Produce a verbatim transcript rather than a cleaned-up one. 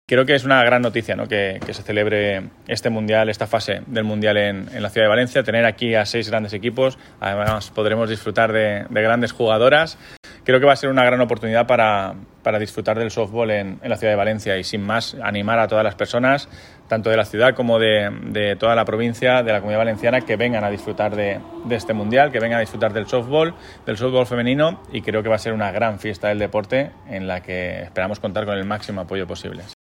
Creo que es una gran noticia, ¿no? que, que se celebre este Mundial, esta fase del Mundial en, en la ciudad de Valencia, tener aquí a seis grandes equipos, además podremos disfrutar de, de grandes jugadoras. Creo que va a ser una gran oportunidad para, para disfrutar del softball en, en la ciudad de Valencia y sin más animar a todas las personas, tanto de la ciudad como de, de toda la provincia, de la Comunidad Valenciana, que vengan a disfrutar de, de este Mundial, que vengan a disfrutar del softball, del softball femenino, y creo que va a ser una gran fiesta del deporte en la que esperamos contar con el máximo apoyo posible.